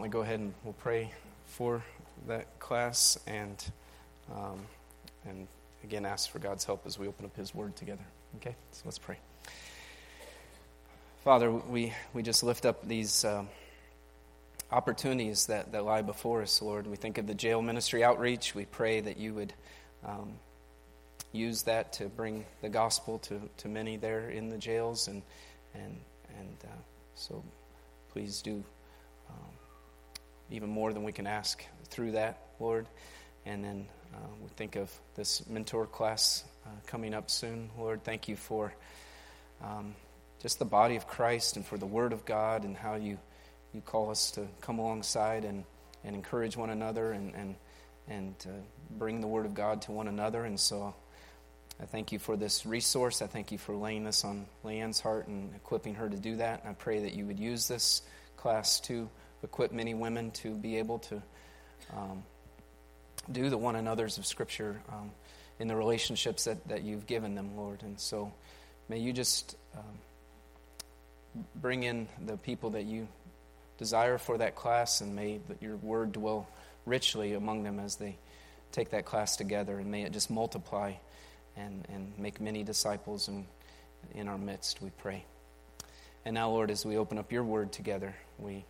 why don't we go ahead and we'll pray for that class and again ask for God's help as we open up His Word together. Okay, so let's pray. Father, we just lift up these opportunities that lie before us, Lord. We think of the jail ministry outreach. We pray that you would use that to bring the gospel to many there in the jails, and so please do even more than we can ask through that, Lord. And then we think of this mentor class coming up soon, Lord. Thank you for just the body of Christ and for the Word of God and how you call us to come alongside and encourage one another and bring the Word of God to one another. And so I thank you for this resource. I thank you for laying this on Leanne's heart and equipping her to do that. And I pray that you would use this class to equip many women to be able to do the one another's of Scripture in the relationships that you've given them, Lord. And so may you just bring in the people that you desire for that class, and may your Word dwell richly among them as they take that class together, and may it just multiply and make many disciples in our midst, we pray. And now, Lord, as we open up your Word together, we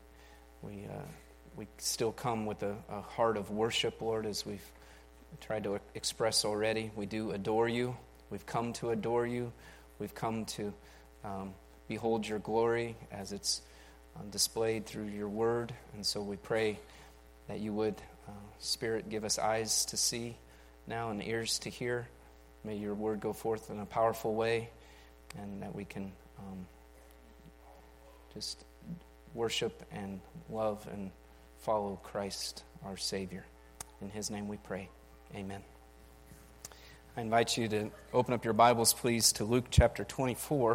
still come with a heart of worship, Lord, as we've tried to express already. We do adore you. We've come to adore you. We've come to behold your glory as it's displayed through your word. And so we pray that you would, Spirit, give us eyes to see now and ears to hear. May your word go forth in a powerful way, and that we can just worship and love and follow Christ, our Savior. In His name we pray. Amen. I invite you to open up your Bibles, please, to Luke chapter 24. Our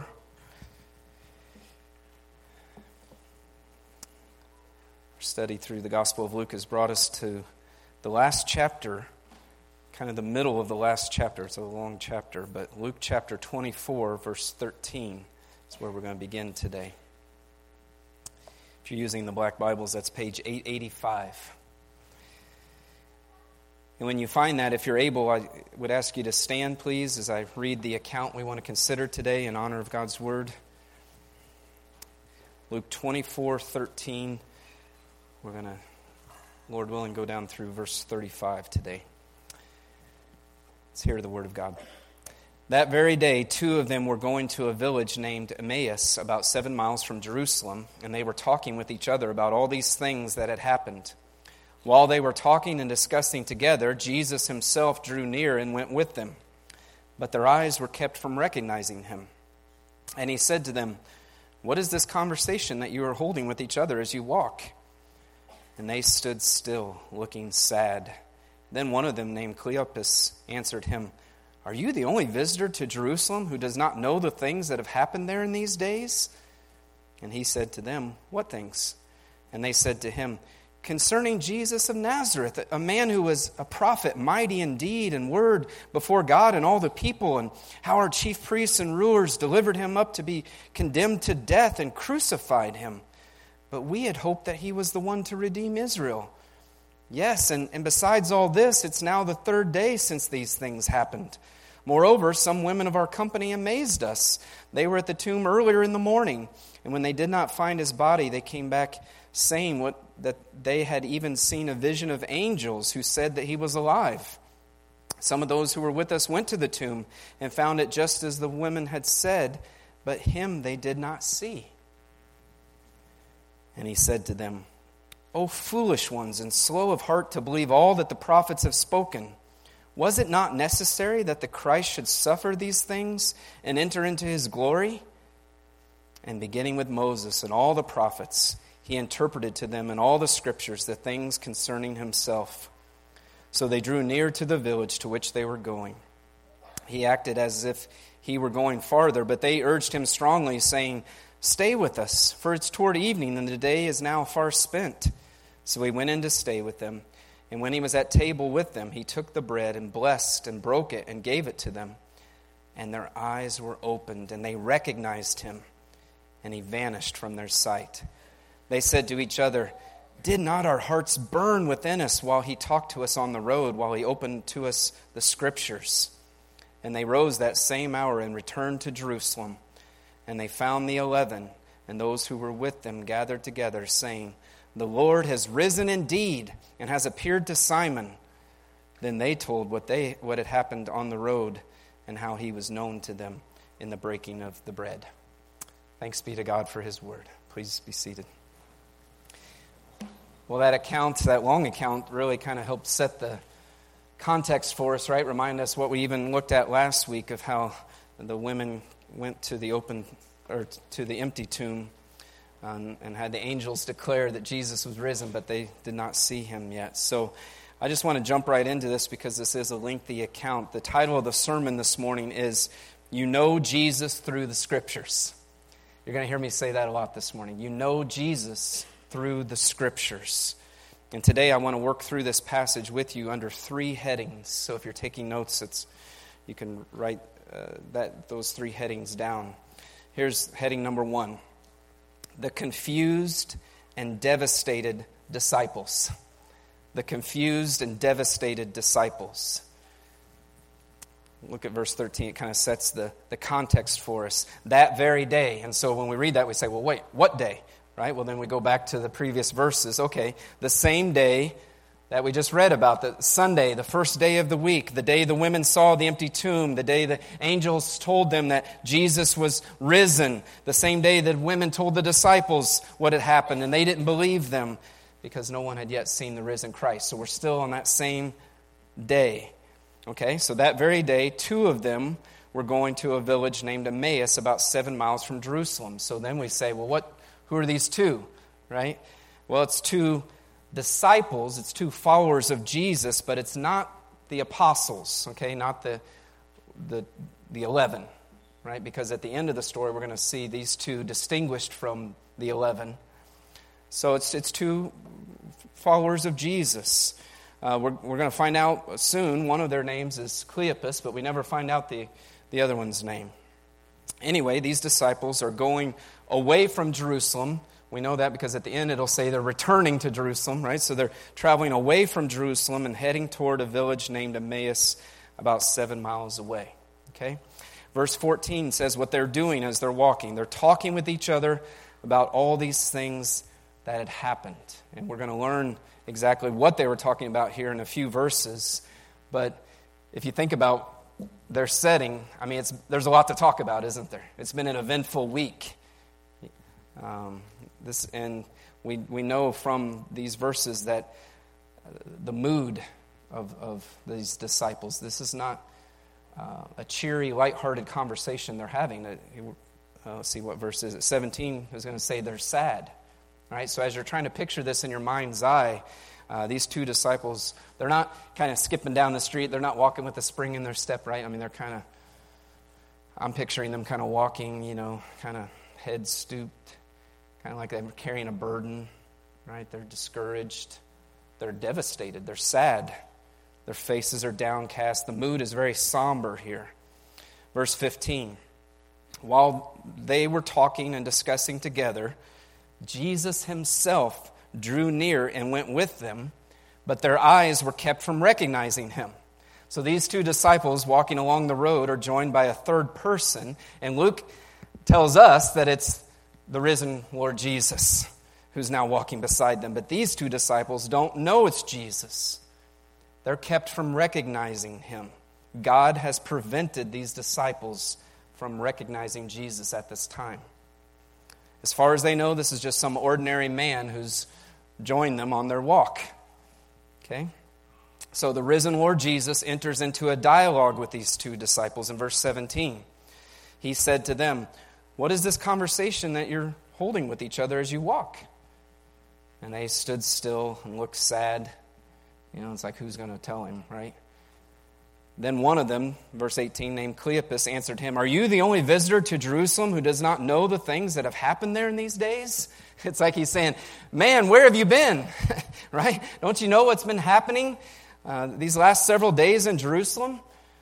study through the Gospel of Luke has brought us to the last chapter, kind of the middle of the last chapter. It's a long chapter, but Luke chapter 24, verse 13 is where we're going to begin today. If you're using the Black Bibles, that's page 885. And when you find that, if you're able, I would ask you to stand, please, as I read the account we want to consider today in honor of God's Word. Luke 24:13. We're going to, Lord willing, go down through verse 35 today. Let's hear the Word of God. That very day, two of them were going to a village named Emmaus, about 7 miles from Jerusalem, and they were talking with each other about all these things that had happened. While they were talking and discussing together, Jesus himself drew near and went with them. But their eyes were kept from recognizing him. And he said to them, "What is this conversation that you are holding with each other as you walk?" And they stood still, looking sad. Then one of them, named Cleopas, answered him, "Are you the only visitor to Jerusalem who does not know the things that have happened there in these days?" And he said to them, "What things?" And they said to him, "Concerning Jesus of Nazareth, a man who was a prophet, mighty in deed and word before God and all the people, and how our chief priests and rulers delivered him up to be condemned to death and crucified him. But we had hoped that he was the one to redeem Israel. Yes, and besides all this, it's now the third day since these things happened. Moreover, some women of our company amazed us. They were at the tomb earlier in the morning, and when they did not find his body, they came back saying that they had even seen a vision of angels who said that he was alive. Some of those who were with us went to the tomb and found it just as the women had said, but him they did not see." And he said to them, "O foolish ones, and slow of heart to believe all that the prophets have spoken. Was it not necessary that the Christ should suffer these things and enter into his glory?" And beginning with Moses and all the prophets, he interpreted to them in all the scriptures the things concerning himself. So they drew near to the village to which they were going. He acted as if he were going farther, but they urged him strongly, saying, "Stay with us, for it's toward evening, and the day is now far spent." So he went in to stay with them. And when he was at table with them, he took the bread and blessed and broke it and gave it to them. And their eyes were opened, and they recognized him, and he vanished from their sight. They said to each other, Did not our hearts burn within us while he talked to us on the road, while he opened to us the Scriptures? And they rose that same hour and returned to Jerusalem. And they found the 11 and those who were with them gathered together, saying, The Lord has risen indeed and has appeared to Simon. Then they told what had happened on the road and how he was known to them in the breaking of the bread. Thanks be to God for his word. Please be seated. Well, that long account, really kind of helped set the context for us, right? Remind us what we even looked at last week of how the women went to the empty tomb and had the angels declare that Jesus was risen, but they did not see him yet. So I just want to jump right into this because this is a lengthy account. The title of the sermon this morning is, You Know Jesus Through the Scriptures. You're going to hear me say that a lot this morning. You know Jesus through the Scriptures. And today I want to work through this passage with you under 3 headings. So if you're taking notes, you can write those 3 headings down. Here's heading number 1. The confused and devastated disciples. The confused and devastated disciples. Look at verse 13. It kind of sets the context for us. That very day. And so when we read that, we say, well, wait, what day? Right? Well, then we go back to the previous verses. Okay, the same day that we just read about, the Sunday, the first day of the week, the day the women saw the empty tomb, the day the angels told them that Jesus was risen, the same day that women told the disciples what had happened, and they didn't believe them because no one had yet seen the risen Christ. So we're still on that same day. Okay, so that very day, 2 of them were going to a village named Emmaus, about 7 miles from Jerusalem. So then we say, well, who are these 2, right? Well, it's 2 disciples, it's 2 followers of Jesus, but it's not the apostles, okay? Not the 11, right? Because at the end of the story, we're going to see these 2 distinguished from the 11. So it's 2 followers of Jesus. We're going to find out soon. One of their names is Cleopas, but we never find out the other one's name. Anyway, these disciples are going away from Jerusalem. We know that because at the end it'll say they're returning to Jerusalem, right? So they're traveling away from Jerusalem and heading toward a village named Emmaus, about 7 miles away. Okay? Verse 14 says what they're doing as they're walking. They're talking with each other about all these things that had happened. And we're going to learn exactly what they were talking about here in a few verses. But if you think about their setting, I mean, there's a lot to talk about, isn't there? It's been an eventful week. We know from these verses that the mood of these disciples, this is not a cheery, lighthearted conversation they're having. Let's see, what verse is it? 17 is going to say they're sad. All right, so as you're trying to picture this in your mind's eye, these 2 disciples, they're not kind of skipping down the street. They're not walking with a spring in their step, right? I mean, I'm picturing them kind of walking, kind of head stooped, kind of like they're carrying a burden, right? They're discouraged. They're devastated. They're sad. Their faces are downcast. The mood is very somber here. Verse 15, while they were talking and discussing together, Jesus himself drew near and went with them, but their eyes were kept from recognizing him. So these 2 disciples walking along the road are joined by a 3rd person, and Luke tells us that it's the risen Lord Jesus who's now walking beside them. But these 2 disciples don't know it's Jesus. They're kept from recognizing him. God has prevented these disciples from recognizing Jesus at this time. As far as they know, this is just some ordinary man who's joined them on their walk. Okay? So the risen Lord Jesus enters into a dialogue with these 2 disciples in verse 17. He said to them, "What is this conversation that you're holding with each other as you walk?" And they stood still and looked sad. It's like, who's going to tell him, right? Then one of them, verse 18, named Cleopas, answered him, "Are you the only visitor to Jerusalem who does not know the things that have happened there in these days?" It's like he's saying, man, where have you been? Right? Don't you know what's been happening these last several days in Jerusalem?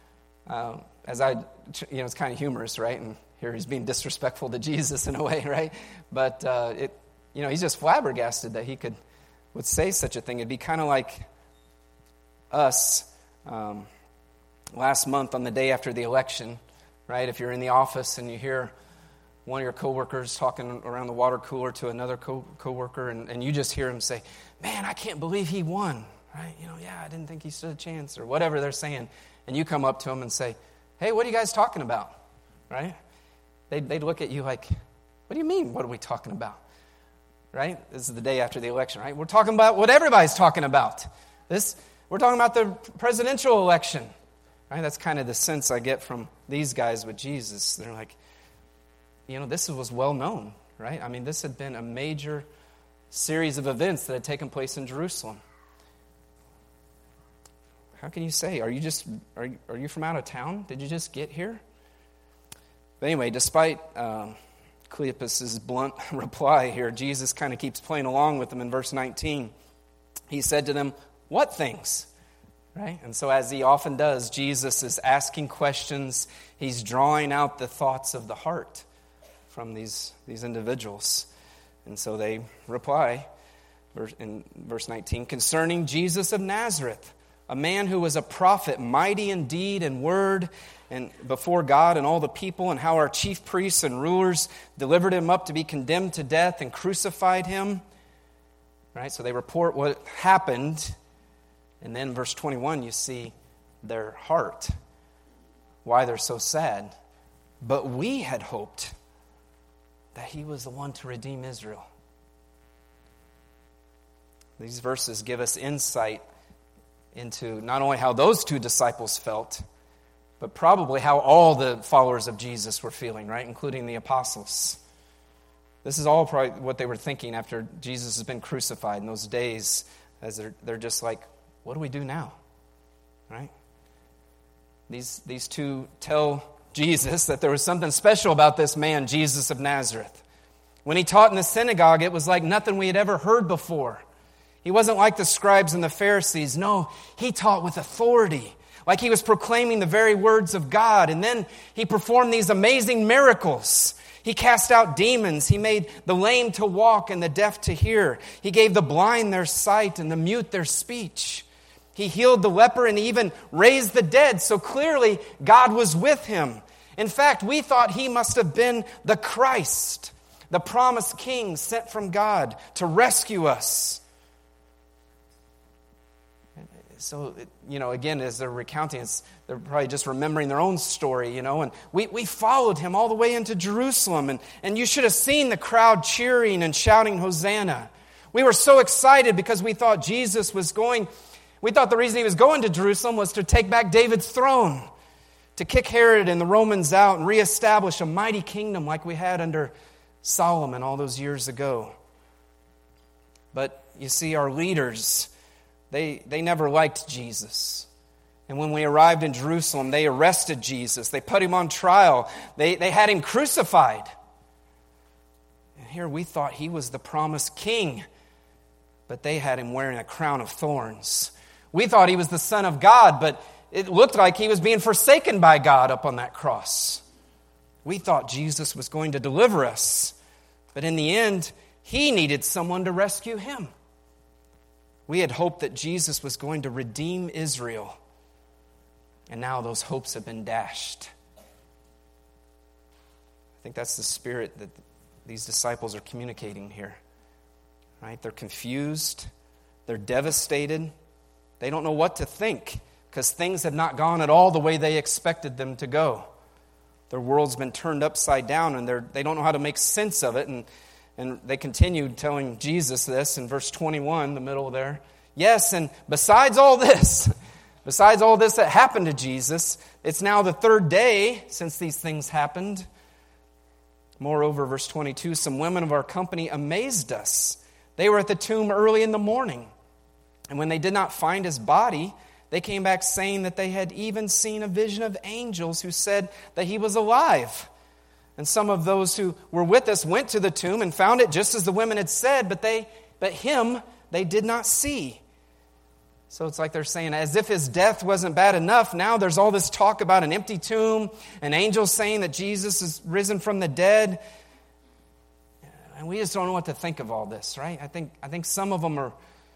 It's kind of humorous, right? And here he's being disrespectful to Jesus in a way, right? But he's just flabbergasted that he could would say such a thing. It'd be kind of like us last month on the day after the election, right? If you're in the office and you hear one of your coworkers talking around the water cooler to another coworker, and you just hear him say, "Man, I can't believe he won," right? "Yeah, I didn't think he stood a chance," or whatever they're saying. And you come up to him and say, "Hey, what are you guys talking about?" Right? They'd look at you like, "What do you mean, what are we talking about?" Right? This is the day after the election, right? We're talking about what everybody's talking about. We're talking about the presidential election. Right? That's kind of the sense I get from these guys with Jesus. They're like, this was well known, right? I mean, this had been a major series of events that had taken place in Jerusalem. How can you say? Are you from out of town? Did you just get here? But anyway, despite Cleopas' blunt reply here, Jesus kind of keeps playing along with them in verse 19. He said to them, "What things?" Right? And so as he often does, Jesus is asking questions. He's drawing out the thoughts of the heart from these individuals. And so they reply in verse 19, "Concerning Jesus of Nazareth, a man who was a prophet, mighty in deed and word, and before God and all the people, and how our chief priests and rulers delivered him up to be condemned to death and crucified him." Right? So they report what happened. And then verse 21, you see their heart, why they're so sad. "But we had hoped that he was the one to redeem Israel." These verses give us insight into not only how those two disciples felt, but probably how all the followers of Jesus were feeling, right? Including the apostles. This is all probably what they were thinking after Jesus has been crucified in those days, as they're just like, what do we do now? Right? These two tell Jesus that there was something special about this man, Jesus of Nazareth. When he taught in the synagogue, it was like nothing we had ever heard before. He wasn't like the scribes and the Pharisees. No, he taught with authority, like he was proclaiming the very words of God. And then he performed these amazing miracles. He cast out demons. He made the lame to walk and the deaf to hear. He gave the blind their sight and the mute their speech. He healed the leper and even raised the dead. So clearly, God was with him. In fact, we thought he must have been the Christ, the promised king sent from God to rescue us. So, again, as they're recounting, they're probably just remembering their own story, and we followed him all the way into Jerusalem, and you should have seen the crowd cheering and shouting, "Hosanna." We were so excited because we thought we thought the reason he was going to Jerusalem was to take back David's throne, to kick Herod and the Romans out and reestablish a mighty kingdom like we had under Solomon all those years ago. But you see, our leaders, they never liked Jesus. And when we arrived in Jerusalem, they arrested Jesus. They put him on trial. They had him crucified. And here we thought he was the promised king, but they had him wearing a crown of thorns. We thought he was the Son of God, but it looked like he was being forsaken by God up on that cross. We thought Jesus was going to deliver us, but in the end, he needed someone to rescue him. We had hoped that Jesus was going to redeem Israel, and now those hopes have been dashed. I think that's the spirit that these disciples are communicating here. Right? They're confused. They're devastated. They don't know what to think because things have not gone at all the way they expected them to go. Their world's been turned upside down, and they don't know how to make sense of it. And they continued telling Jesus this in verse 21, the middle there. "Yes, and besides all this that happened to Jesus, it's now the third day since these things happened. Moreover," verse 22, "some women of our company amazed us. They were at the tomb early in the morning. And when they did not find his body, they came back saying that they had even seen a vision of angels who said that he was alive. And some of those who were with us went to the tomb and found it just as the women had said, but him they did not see." So it's like they're saying, as if his death wasn't bad enough, now there's all this talk about an empty tomb, and angels saying that Jesus is risen from the dead. And we just don't know what to think of all this, right? I think some of them are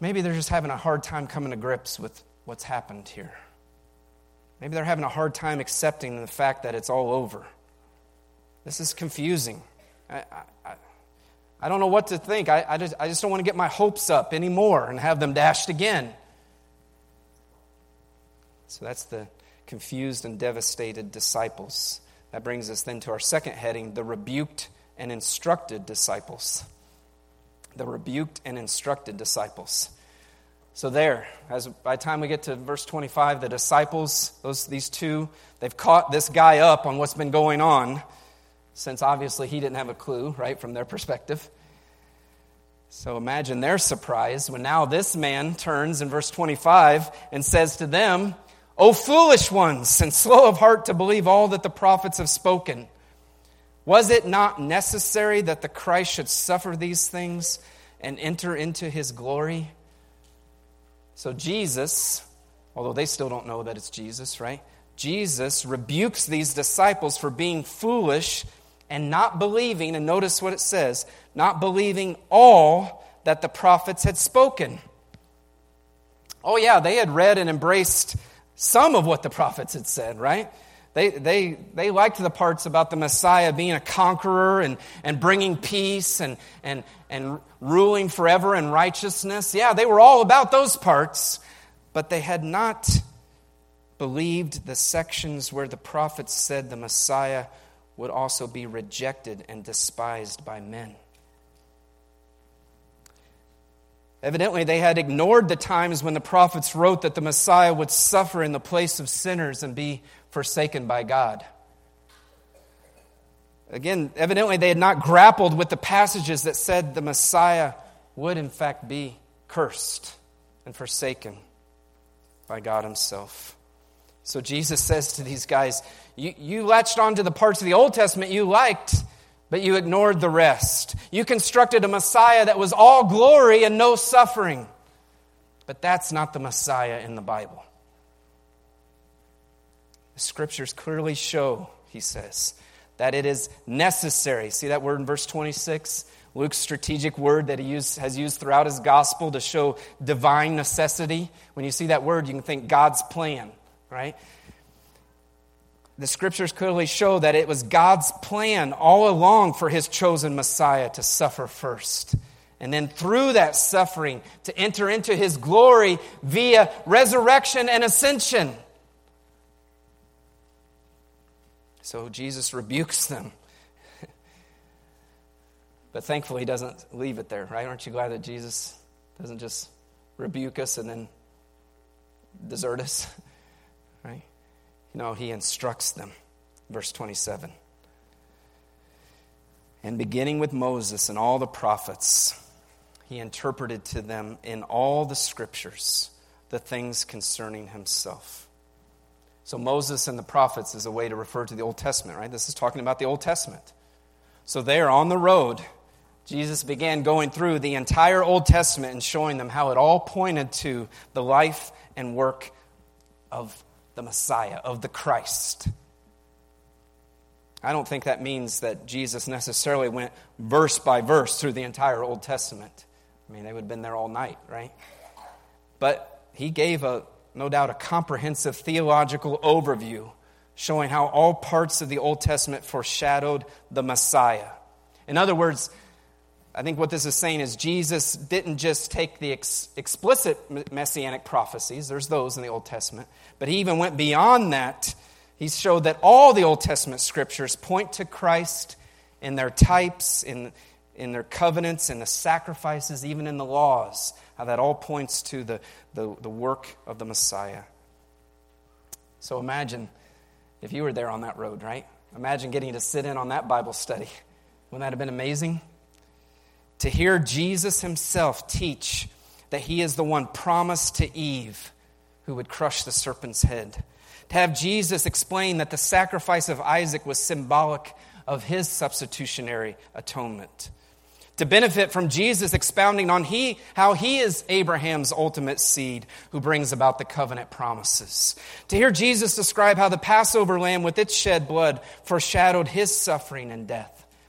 maybe they're just having a hard time coming to grips with what's happened here. Maybe they're having a hard time accepting the fact that it's all over. This is confusing. I don't know what to think. I just don't want to get my hopes up anymore and have them dashed again. So that's the confused and devastated disciples. That brings us then to our second heading, the rebuked and instructed disciples. The rebuked and instructed disciples. So there, by the time we get to verse 25, the disciples, these two, they've caught this guy up on what's been going on, since obviously he didn't have a clue, right, from their perspective. So imagine their surprise when now this man turns in verse 25 and says to them, "O foolish ones, and slow of heart to believe all that the prophets have spoken. Was it not necessary that the Christ should suffer these things and enter into his glory?" So Jesus, although they still don't know that it's Jesus, right? Jesus rebukes these disciples for being foolish and not believing, and notice what it says, not believing all that the prophets had spoken. Oh yeah, they had read and embraced some of what the prophets had said, right? They liked the parts about the Messiah being a conqueror and bringing peace and ruling forever in righteousness. Yeah, they were all about those parts, but they had not believed the sections where the prophets said the Messiah would also be rejected and despised by men. Evidently, they had ignored the times when the prophets wrote that the Messiah would suffer in the place of sinners and be forsaken by God. Again, evidently they had not grappled with the passages that said the Messiah would in fact be cursed and forsaken by God himself. So Jesus says to these guys, you latched onto the parts of the Old Testament you liked, but you ignored the rest. You constructed a Messiah that was all glory and no suffering. But that's not the Messiah in the Bible. The Scriptures clearly show, he says, that it is necessary. See that word in verse 26? Luke's strategic word that he has used throughout his gospel to show divine necessity. When you see that word, you can think God's plan, right? The Scriptures clearly show that it was God's plan all along for his chosen Messiah to suffer first. And then through that suffering to enter into his glory via resurrection and ascension. So Jesus rebukes them. But thankfully he doesn't leave it there, right? Aren't you glad that Jesus doesn't just rebuke us and then desert us, right? No, he instructs them. Verse 27. And beginning with Moses and all the prophets, he interpreted to them in all the Scriptures the things concerning himself. So Moses and the prophets is a way to refer to the Old Testament, right? This is talking about the Old Testament. So there on the road, Jesus began going through the entire Old Testament and showing them how it all pointed to the life and work of the Messiah, of the Christ. I don't think that means that Jesus necessarily went verse by verse through the entire Old Testament. I mean, they would have been there all night, right? But he gave no doubt a comprehensive theological overview showing how all parts of the Old Testament foreshadowed the Messiah. In other words, I think what this is saying is Jesus didn't just take the explicit messianic prophecies, there's those in the Old Testament, but he even went beyond that. He showed that all the Old Testament Scriptures point to Christ in their types, in their covenants, in the sacrifices, even in the laws, how that all points to the work of the Messiah. So imagine if you were there on that road, right? Imagine getting to sit in on that Bible study. Wouldn't that have been amazing? To hear Jesus himself teach that he is the one promised to Eve who would crush the serpent's head. To have Jesus explain that the sacrifice of Isaac was symbolic of his substitutionary atonement. To benefit from Jesus expounding on how he is Abraham's ultimate seed who brings about the covenant promises. To hear Jesus describe how the Passover lamb with its shed blood foreshadowed his suffering and death.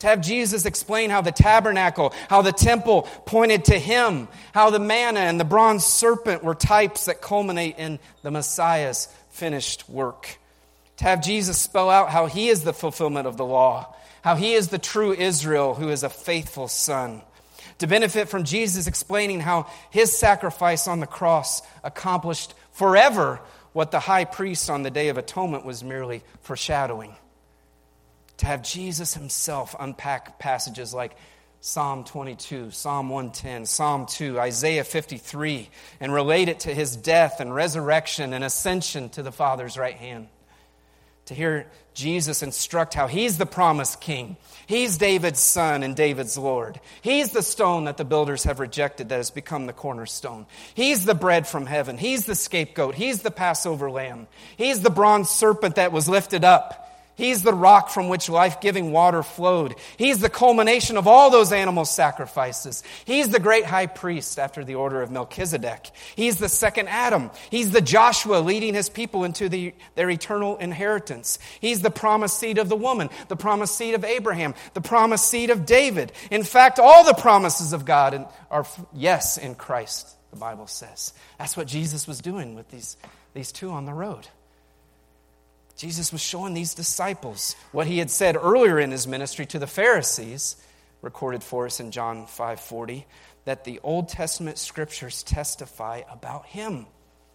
To have Jesus explain how the tabernacle, how the temple pointed to him, how the manna and the bronze serpent were types that culminate in the Messiah's finished work. To have Jesus spell out how he is the fulfillment of the law, how he is the true Israel who is a faithful son. To benefit from Jesus explaining how his sacrifice on the cross accomplished forever what the high priest on the Day of Atonement was merely foreshadowing. To have Jesus himself unpack passages like Psalm 22, Psalm 110, Psalm 2, Isaiah 53, and relate it to his death and resurrection and ascension to the Father's right hand. To hear Jesus instruct how he's the promised king. He's David's son and David's Lord. He's the stone that the builders have rejected that has become the cornerstone. He's the bread from heaven. He's the scapegoat. He's the Passover lamb. He's the bronze serpent that was lifted up. He's the rock from which life-giving water flowed. He's the culmination of all those animal sacrifices. He's the great high priest after the order of Melchizedek. He's the second Adam. He's the Joshua leading his people into their eternal inheritance. He's the promised seed of the woman, the promised seed of Abraham, the promised seed of David. In fact, all the promises of God are yes in Christ, the Bible says. That's what Jesus was doing with these two on the road. Jesus was showing these disciples what he had said earlier in his ministry to the Pharisees, recorded for us in John 5:40, that the Old Testament scriptures testify about him.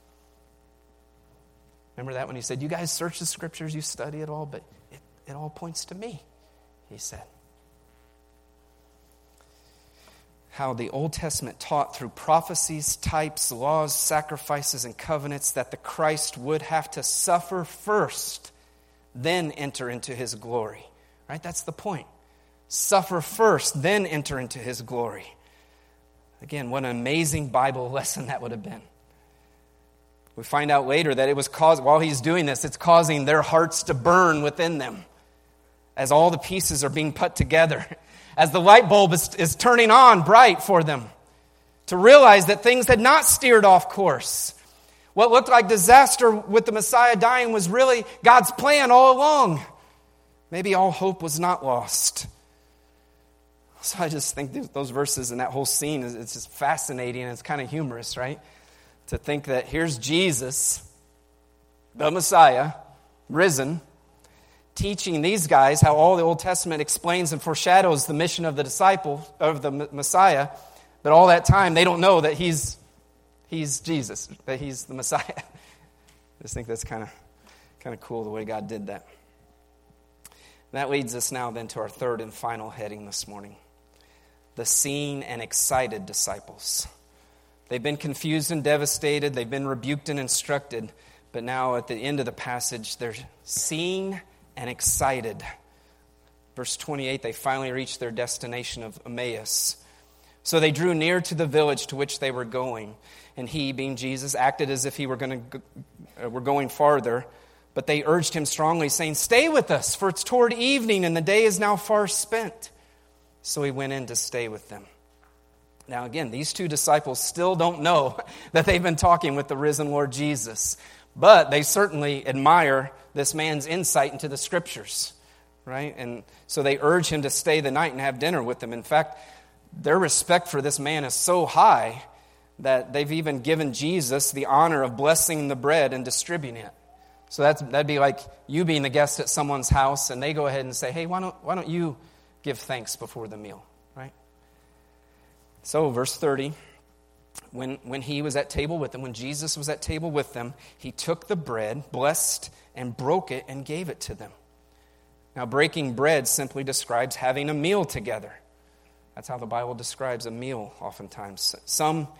Remember that when he said, you guys search the scriptures, you study it all, but it all points to me, he said. How the Old Testament taught through prophecies, types, laws, sacrifices, and covenants that the Christ would have to suffer first, then enter into his glory. Right? That's the point. Suffer first, then enter into his glory. Again, what an amazing Bible lesson that would have been. We find out later that it was while he's doing this, it's causing their hearts to burn within them as all the pieces are being put together. As the light bulb is turning on bright for them, to realize that things had not steered off course. What looked like disaster with the Messiah dying was really God's plan all along. Maybe all hope was not lost. So I just think those verses and that whole scene, it's just fascinating and it's kind of humorous, right? To think that here's Jesus, the Messiah, risen, teaching these guys how all the Old Testament explains and foreshadows the mission of the disciple, of the Messiah, but all that time they don't know that he's Jesus, that he's the Messiah. I just think that's kind of cool the way God did that. That leads us now then to our third and final heading this morning. The seen and excited disciples. They've been confused and devastated. They've been rebuked and instructed. But now at the end of the passage, they're seen and excited. Verse 28, they finally reached their destination of Emmaus. So they drew near to the village to which they were going. And he, being Jesus, acted as if he were going farther. But they urged him strongly, saying, "Stay with us, for it's toward evening, and the day is now far spent." So he went in to stay with them. Now again, these two disciples still don't know that they've been talking with the risen Lord Jesus. But they certainly admire this man's insight into the Scriptures, right? And so they urge him to stay the night and have dinner with them. In fact, their respect for this man is so high that they've even given Jesus the honor of blessing the bread and distributing it. So that'd be like you being the guest at someone's house, and they go ahead and say, "Hey, why don't you give thanks before the meal?" Right? So, verse 30. When he was at table with them, when Jesus was at table with them, he took the bread, blessed, and broke it, and gave it to them. Now, breaking bread simply describes having a meal together. That's how the Bible describes a meal oftentimes. Some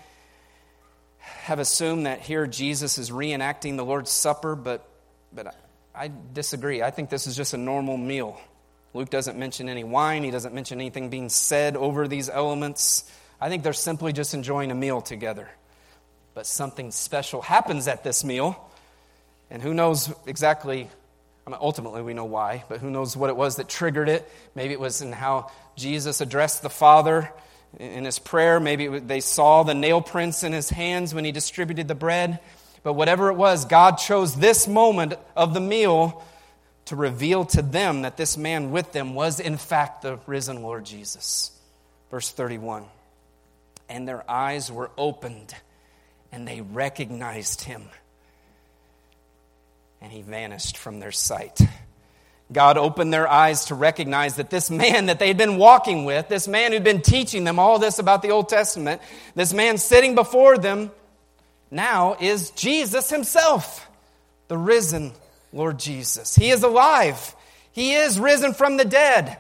have assumed that here Jesus is reenacting the Lord's Supper, but I disagree. I think this is just a normal meal. Luke doesn't mention any wine. He doesn't mention anything being said over these elements. I think they're simply just enjoying a meal together. But something special happens at this meal. And who knows exactly, ultimately we know why, but who knows what it was that triggered it. Maybe it was in how Jesus addressed the Father in his prayer. Maybe they saw the nail prints in his hands when he distributed the bread. But whatever it was, God chose this moment of the meal to reveal to them that this man with them was in fact the risen Lord Jesus. Verse 31, and their eyes were opened, and they recognized him, and he vanished from their sight. God opened their eyes to recognize that this man that they had been walking with, this man who'd been teaching them all this about the Old Testament, this man sitting before them now is Jesus himself, the risen Lord Jesus. He is alive. He is risen from the dead.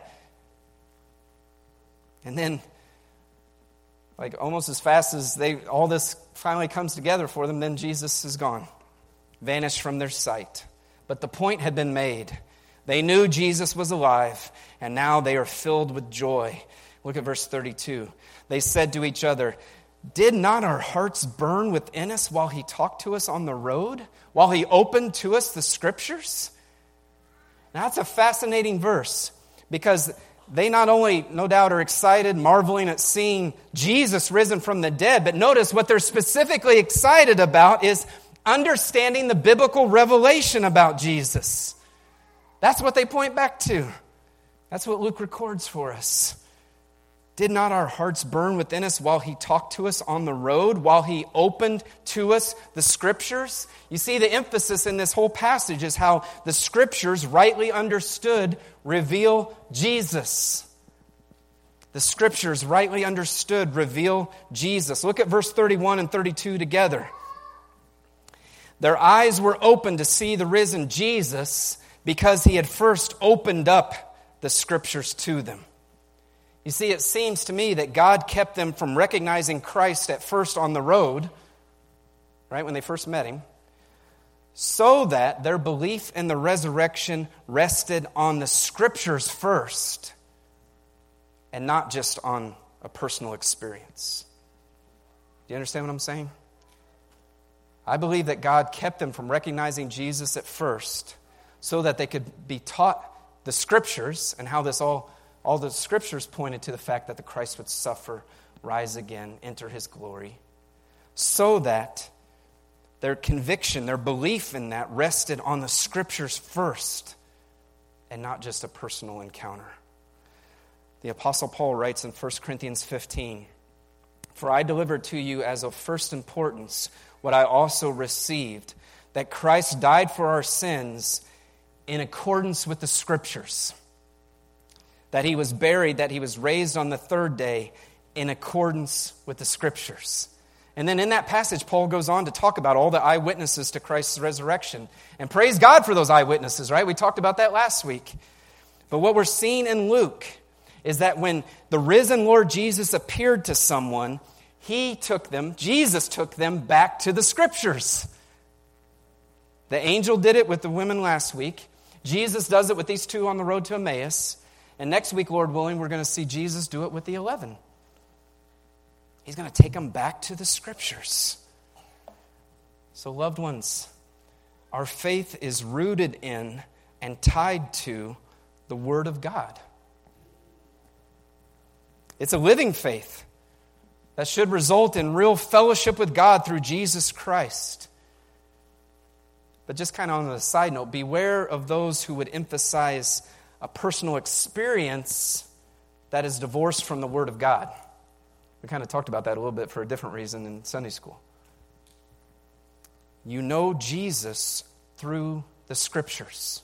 And then, like almost as fast as all this finally comes together for them, then Jesus is gone, vanished from their sight. But the point had been made. They knew Jesus was alive, and now they are filled with joy. Look at verse 32. They said to each other, did not our hearts burn within us while he talked to us on the road? While he opened to us the Scriptures? Now that's a fascinating verse, because they not only, no doubt, are excited, marveling at seeing Jesus risen from the dead, but notice what they're specifically excited about is understanding the biblical revelation about Jesus. That's what they point back to. That's what Luke records for us. Did not our hearts burn within us while he talked to us on the road, while he opened to us the Scriptures? You see, the emphasis in this whole passage is how the Scriptures, rightly understood, reveal Jesus. The Scriptures, rightly understood, reveal Jesus. Look at verse 31 and 32 together. Their eyes were open to see the risen Jesus, because he had first opened up the Scriptures to them. You see, it seems to me that God kept them from recognizing Christ at first on the road, right, when they first met him, so that their belief in the resurrection rested on the Scriptures first, and not just on a personal experience. Do you understand what I'm saying? I believe that God kept them from recognizing Jesus at first, so that they could be taught the Scriptures and how this all the Scriptures pointed to the fact that the Christ would suffer, rise again, enter his glory, so that their conviction, their belief in that rested on the Scriptures first and not just a personal encounter. The Apostle Paul writes in 1 Corinthians 15, for I delivered to you as of first importance what I also received, that Christ died for our sins in accordance with the Scriptures, that he was buried, that he was raised on the third day in accordance with the Scriptures. And then in that passage, Paul goes on to talk about all the eyewitnesses to Christ's resurrection. And praise God for those eyewitnesses, right? We talked about that last week. But what we're seeing in Luke is that when the risen Lord Jesus appeared to someone, Jesus took them back to the Scriptures. The angel did it with the women last week. Jesus does it with these two on the road to Emmaus. And next week, Lord willing, we're going to see Jesus do it with the 11. He's going to take them back to the Scriptures. So, loved ones, our faith is rooted in and tied to the Word of God. It's a living faith that should result in real fellowship with God through Jesus Christ. But just kind of on a side note, beware of those who would emphasize a personal experience that is divorced from the Word of God. We kind of talked about that a little bit for a different reason in Sunday school. You know Jesus through the Scriptures.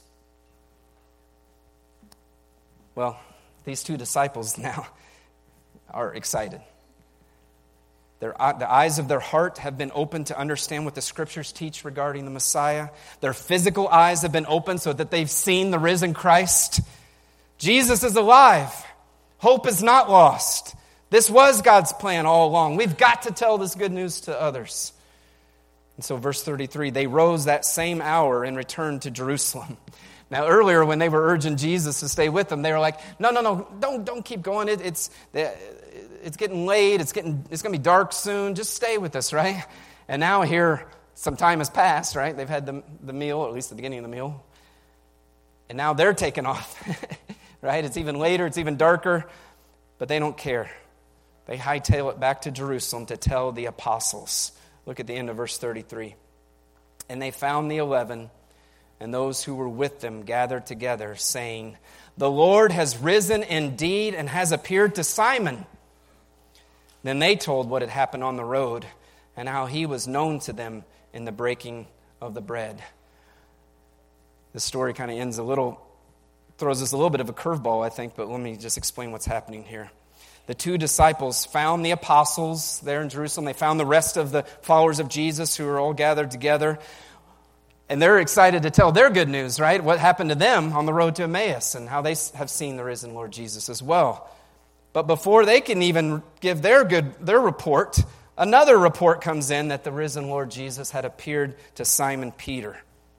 Well, these two disciples now are excited. The eyes of their heart have been opened to understand what the Scriptures teach regarding the Messiah. Their physical eyes have been opened so that they've seen the risen Christ. Jesus is alive. Hope is not lost. This was God's plan all along. We've got to tell this good news to others. And so verse 33, they rose that same hour and returned to Jerusalem. Now earlier when they were urging Jesus to stay with them, they were like, no, don't keep going. It's getting late. It's going to be dark soon. Just stay with us, right? And now here, some time has passed, right? They've had the meal, or at least the beginning of the meal. And now they're taking off, right? It's even later. It's even darker. But they don't care. They hightail it back to Jerusalem to tell the apostles. Look at the end of verse 33. And they found the 11 and those who were with them gathered together, saying, "The Lord has risen indeed and has appeared to Simon." Then they told what had happened on the road and how he was known to them in the breaking of the bread. The story kind of ends throws us a little bit of a curveball, I think, but let me just explain what's happening here. The two disciples found the apostles there in Jerusalem. They found the rest of the followers of Jesus who were all gathered together. And they're excited to tell their good news, right? What happened to them on the road to Emmaus and how they have seen the risen Lord Jesus as well. But before they can even give their report, another report comes in that the risen Lord Jesus had appeared to Simon Peter.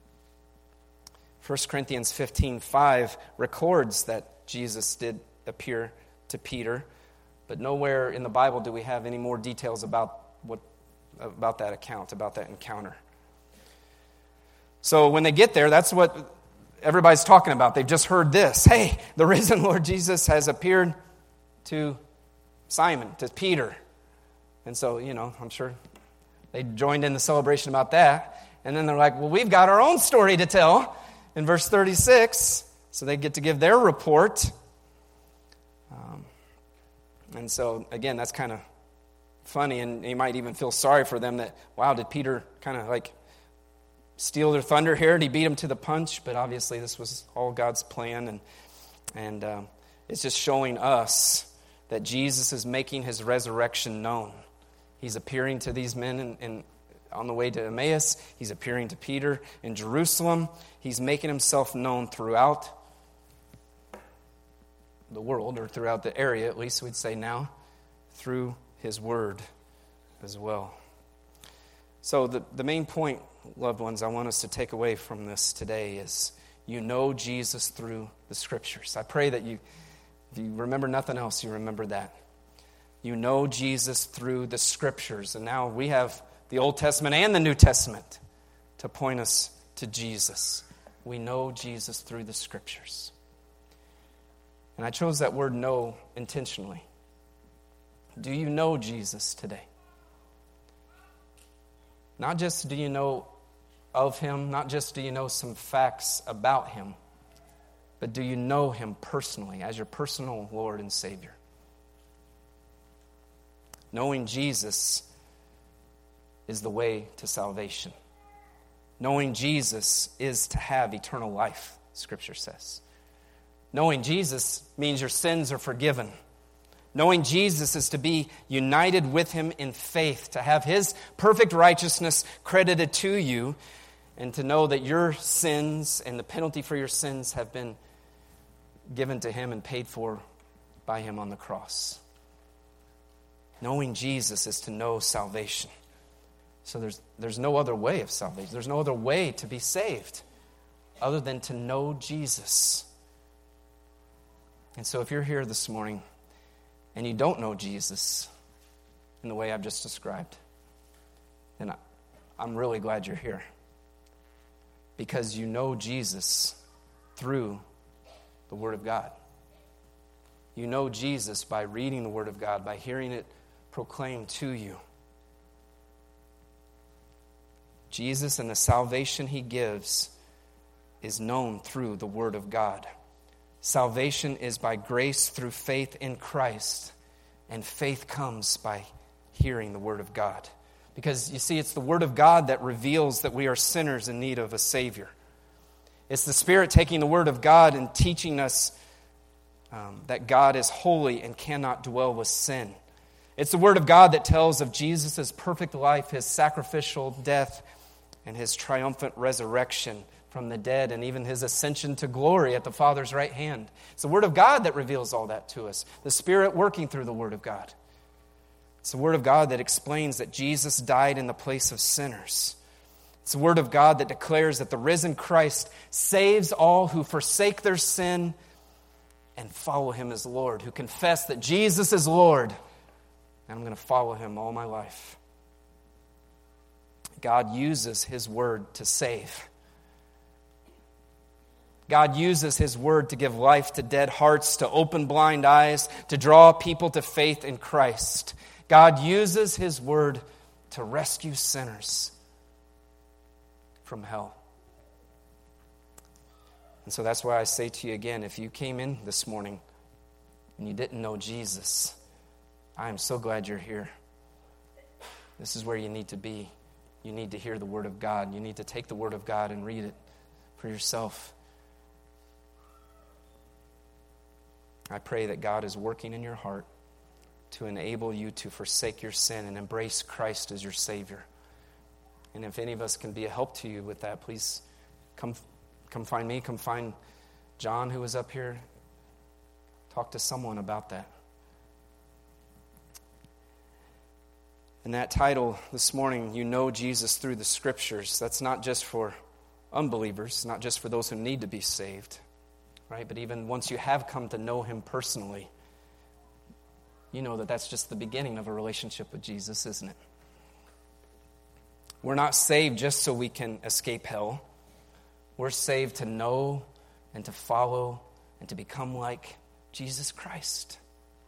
1 Corinthians 15:5 records that Jesus did appear to Peter, but nowhere in the Bible do we have any more details about that account, about that encounter. So when they get there, that's what everybody's talking about. They've just heard this. Hey, the risen Lord Jesus has appeared to Simon, to Peter. And so, I'm sure they joined in the celebration about that. And then they're like, well, we've got our own story to tell in verse 36. So they get to give their report. And so, again, that's kind of funny. And you might even feel sorry for them that, wow, did Peter kind of steal their thunder here? Did he beat them to the punch? But obviously this was all God's plan. And it's just showing us that Jesus is making his resurrection known. He's appearing to these men on the way to Emmaus. He's appearing to Peter in Jerusalem. He's making himself known throughout the world, or throughout the area, at least we'd say now, through his word as well. So the main point, loved ones, I want us to take away from this today is you know Jesus through the Scriptures. I pray that if you remember nothing else, you remember that. You know Jesus through the Scriptures. And now we have the Old Testament and the New Testament to point us to Jesus. We know Jesus through the Scriptures. And I chose that word know intentionally. Do you know Jesus today? Not just do you know of him, not just do you know some facts about him, but do you know him personally as your personal Lord and Savior? Knowing Jesus is the way to salvation. Knowing Jesus is to have eternal life, Scripture says. Knowing Jesus means your sins are forgiven. Knowing Jesus is to be united with him in faith, to have his perfect righteousness credited to you, and to know that your sins and the penalty for your sins have been given to him and paid for by him on the cross. Knowing Jesus is to know salvation. So there's no other way of salvation. There's no other way to be saved other than to know Jesus. And so if you're here this morning and you don't know Jesus in the way I've just described, then I'm really glad you're here. Because you know Jesus through the Word of God. You know Jesus by reading the Word of God, by hearing it proclaimed to you. Jesus and the salvation he gives is known through the Word of God. Salvation is by grace through faith in Christ, and faith comes by hearing the Word of God. Because, you see, it's the Word of God that reveals that we are sinners in need of a Savior. It's the Spirit taking the Word of God and teaching us that God is holy and cannot dwell with sin. It's the Word of God that tells of Jesus' perfect life, his sacrificial death, and his triumphant resurrection from the dead, and even his ascension to glory at the Father's right hand. It's the Word of God that reveals all that to us. The Spirit working through the Word of God. It's the Word of God that explains that Jesus died in the place of sinners. It's the Word of God that declares that the risen Christ saves all who forsake their sin and follow him as Lord, who confess that Jesus is Lord, and I'm going to follow him all my life. God uses his Word to save. God uses his Word to give life to dead hearts, to open blind eyes, to draw people to faith in Christ. God uses his Word to rescue sinners from hell. And so that's why I say to you again, if you came in this morning and you didn't know Jesus, I am so glad you're here. This is where you need to be. You need to hear the Word of God. You need to take the Word of God and read it for yourself. I pray that God is working in your heart to enable you to forsake your sin and embrace Christ as your Savior. And if any of us can be a help to you with that, please come find me. Come find John, who was up here. Talk to someone about that. And that title this morning, You Know Jesus Through the Scriptures, that's not just for unbelievers, not just for those who need to be saved, right? But even once you have come to know Him personally, you know that that's just the beginning of a relationship with Jesus, isn't it? We're not saved just so we can escape hell. We're saved to know and to follow and to become like Jesus Christ.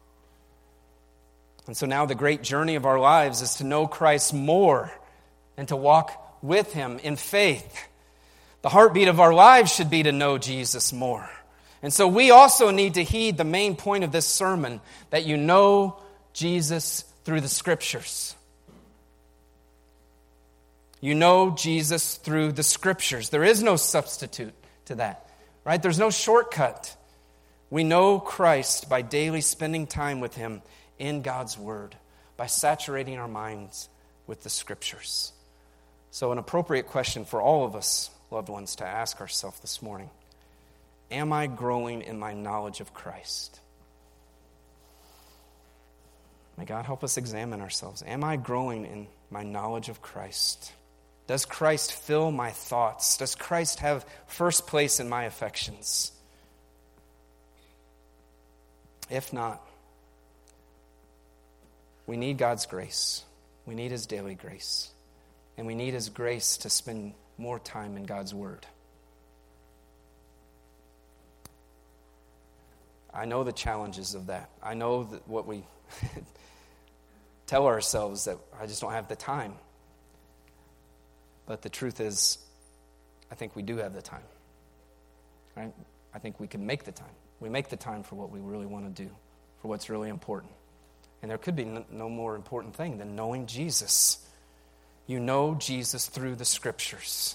And so now the great journey of our lives is to know Christ more and to walk with Him in faith. The heartbeat of our lives should be to know Jesus more. And so we also need to heed the main point of this sermon, that you know Jesus through the Scriptures. You know Jesus through the Scriptures. There is no substitute to that, right? There's no shortcut. We know Christ by daily spending time with Him in God's Word, by saturating our minds with the Scriptures. So an appropriate question for all of us, loved ones, to ask ourselves this morning: am I growing in my knowledge of Christ? May God help us examine ourselves. Am I growing in my knowledge of Christ? Does Christ fill my thoughts? Does Christ have first place in my affections? If not, we need God's grace. We need His daily grace. And we need His grace to spend more time in God's Word. I know the challenges of that. I know that what we tell ourselves, that I just don't have the time. But the truth is, I think we do have the time. Right? I think we can make the time. We make the time for what we really want to do, for what's really important. And there could be no more important thing than knowing Jesus. You know Jesus through the Scriptures.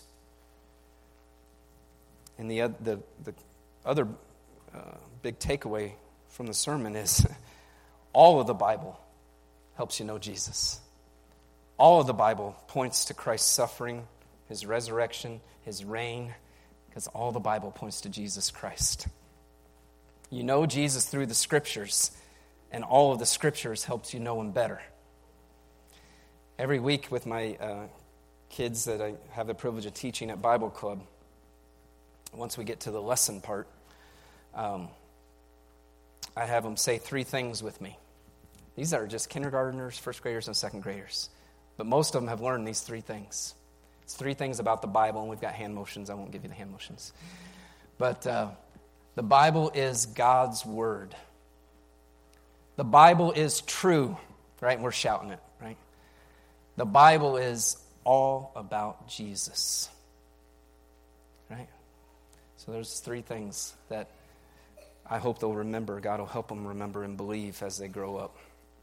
And the other big takeaway from the sermon is all of the Bible helps you know Jesus. All of the Bible points to Christ's suffering, His resurrection, His reign, because all the Bible points to Jesus Christ. You know Jesus through the Scriptures, and all of the Scriptures helps you know Him better. Every week with my kids that I have the privilege of teaching at Bible Club, once we get to the lesson part, I have them say 3 things with me. These are just kindergartners, first graders, and second graders. But most of them have learned these 3 things. It's 3 things about the Bible, and we've got hand motions. I won't give you the hand motions. But the Bible is God's Word. The Bible is true, right? We're shouting it, right? The Bible is all about Jesus, right? So there's 3 things that I hope they'll remember. God will help them remember and believe as they grow up.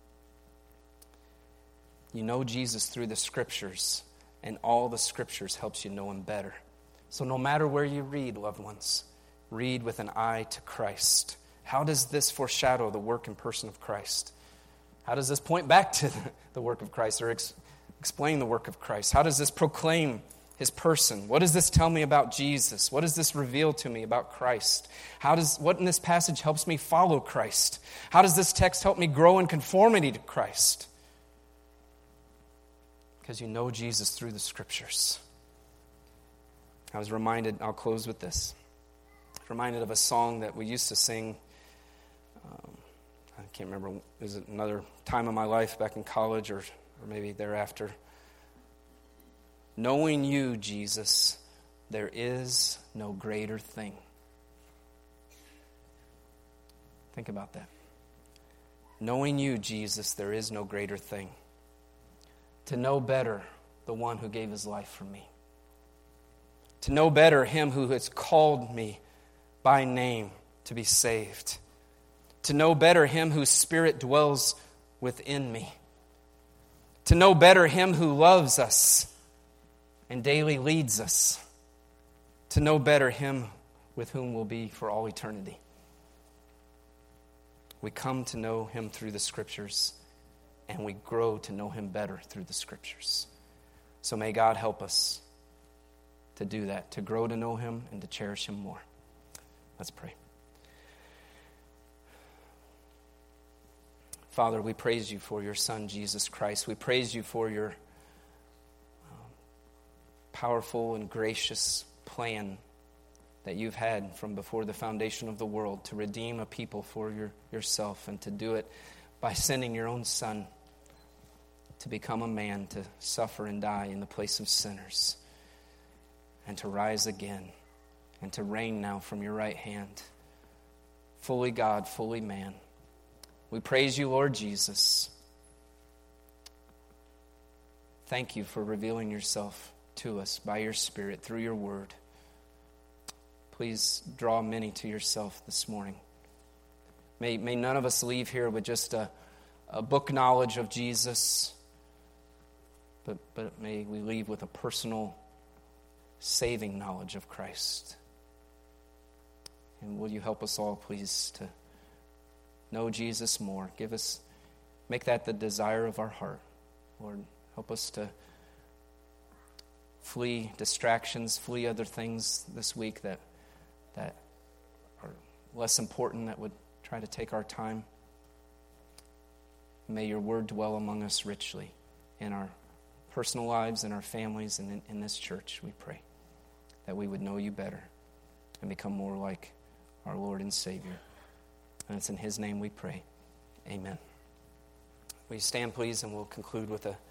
You know Jesus through the Scriptures, and all the Scriptures helps you know Him better. So no matter where you read, loved ones, read with an eye to Christ. How does this foreshadow the work and person of Christ? How does this point back to the work of Christ, or explain the work of Christ? How does this proclaim His person? What does this tell me about Jesus? What does this reveal to me about Christ? What in this passage helps me follow Christ? How does this text help me grow in conformity to Christ? Because you know Jesus through the Scriptures. I was reminded, I'll close with this. Reminded of a song that we used to sing. I can't remember, is it another time of my life back in college or maybe thereafter? Knowing you, Jesus, there is no greater thing. Think about that. Knowing you, Jesus, there is no greater thing. To know better the one who gave His life for me. To know better Him who has called me by name to be saved, to know better Him whose Spirit dwells within me, to know better Him who loves us and daily leads us, to know better Him with whom we'll be for all eternity. We come to know Him through the Scriptures, and we grow to know Him better through the Scriptures. So may God help us to do that, to grow to know Him and to cherish Him more. Let's pray. Father, we praise You for Your Son, Jesus Christ. We praise You for Your powerful and gracious plan that You've had from before the foundation of the world to redeem a people for Yourself, and to do it by sending Your own Son to become a man, to suffer and die in the place of sinners, and to rise again, and to reign now from Your right hand, fully God, fully man. We praise You, Lord Jesus. Thank You for revealing Yourself to us by Your Spirit through Your word. Please draw many to Yourself this morning. May none of us leave here with just a book knowledge of Jesus, but may we leave with a personal saving knowledge of Christ. And will You help us all, please, to know Jesus more. Make that the desire of our heart. Lord, help us to flee distractions, flee other things this week that are less important, that would try to take our time. May Your word dwell among us richly in our personal lives, in our families, and in this church, we pray, that we would know You better and become more like our Lord and Savior. And it's in His name we pray. Amen. Will you stand, please, and we'll conclude with a